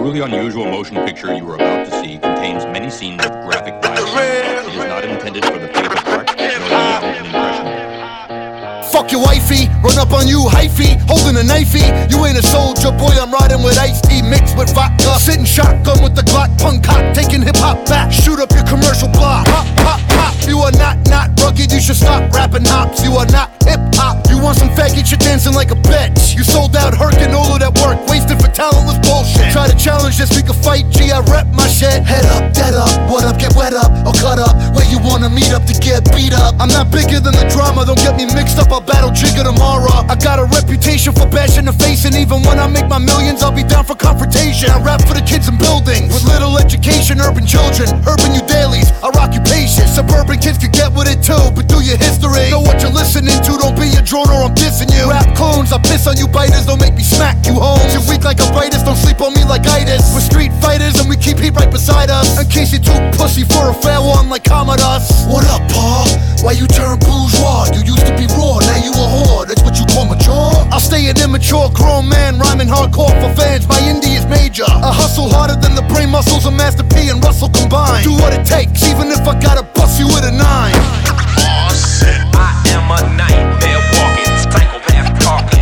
truly unusual motion picture you are about to see contains many scenes of graphic violence. It is not intended for the faint of heart, nor the young and impressionable. Fuck your wifey, run up on you, hyphy, holding a knifey. You ain't a soldier, boy, I'm riding with iced tea mixed with vodka. Sitting shotgun with the Glock, punk cock, taking hip-hop back. Shoot up your commercial block, pop, pop, pop. You are not rugged, you should stop rapping hops. You are not hip-hop, you want some faggot shit dancing like a bitch. You sold out Herc and all of that work, wasted for talentless bullshit. Try to challenge this, we can fight, G, I rep my shit. Head up, dead up, what up, get wet up, or cut up. Where you wanna meet up to get beat up. I'm not bigger than the drama, don't get me mixed up, I'll battle Jigga tomorrow. I got a reputation for bashing the face, and even when I make my millions, I'll be down for confrontation. I rap for the kids in buildings with little education, urban children, urban you dailies, I rock you patience. Suburban kids can get with it too, but do your history. Know what you're listening to, don't be a drone or I'm dissing you. Rap clones, I piss on you biters, don't make me smack you home. You're weak like a virus, don't sleep on me like itis. We're street fighters and we keep heat right beside us, in case you're too pussy for a fair one like Commodus. What up, Paul? Why you turn bourgeois? You used to be raw, now you a whore, that's what you call mature? I'll stay an immature grown man, rhyming hardcore for fans, my indie is major. I hustle harder than the brain muscles of Master P and Russell combined. Do what it takes, even if I gotta bust you with a 9. Oh shit, I am a nightmare walking, psychopath talking.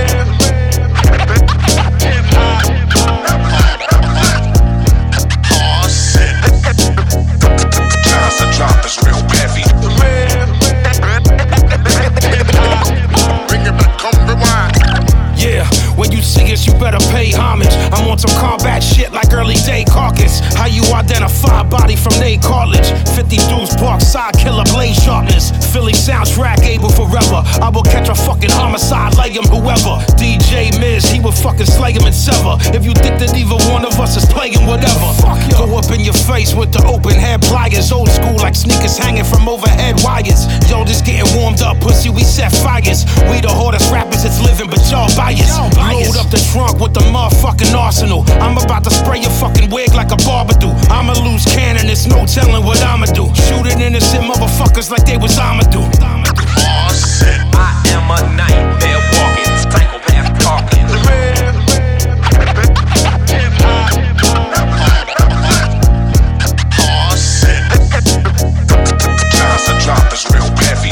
Oh shit, I drop this real heavy. Bring it back, come rewind. Yeah, when you see us, you better pay homage. I'm on some combat shit like early day caucus. How you identify body from they cartilage? 50 dudes, park side, killer blade sharpness. Philly soundtrack, able forever. I will catch a fucking homicide, lay him whoever. DJ Miz, he will fucking slay him and sever. If you think that either one of us is playing whatever, go up in your face with the open head pliers. Old school like sneakers hanging from overhead wires. Yo, just getting warmed up, pussy, we set fires. We the hardest rappers that's living, but y'all biased. Load up the trunk with the motherfucking arsenal. I'm about to spray your fucking wig like a barber do. I'm a loose cannon, there's no telling what I'ma do. Shooting innocent motherfuckers like they was Amadou. Oh shit, I am a nightmare walking, psychopath talking. Oh shit, I drop this real heavy.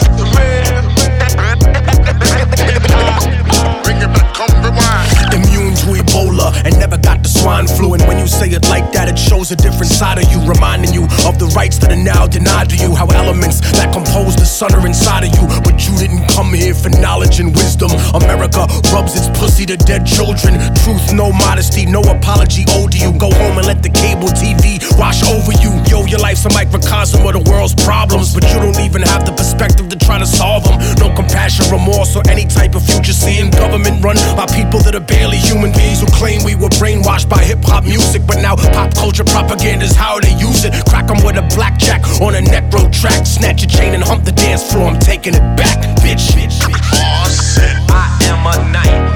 Bring it back, come rewind. Immune to Ebola and never got the swine flu. And when you say it like that, it shows a different side of you, reminding you of the rights that are now denied to you. How elements that compose the sun are inside of you, but you didn't come here for knowledge and wisdom. America rubs its pussy to dead children. Truth, no modesty, no apology owed to you. Go home and let the cable TV wash over you. Yo, your life's a microcosm of the world's problems, but you don't even have the perspective to try to solve them. No compassion, remorse, or any type of future seeing. Government run by people that are barely human beings who claim we were brainwashed by hip-hop music, but now pop culture propaganda's how they use it. Crack 'em with a blackjack on a necro track. Snatch a chain and hump the dance floor, I'm taking it back, bitch. Oh shit, I am a nightmare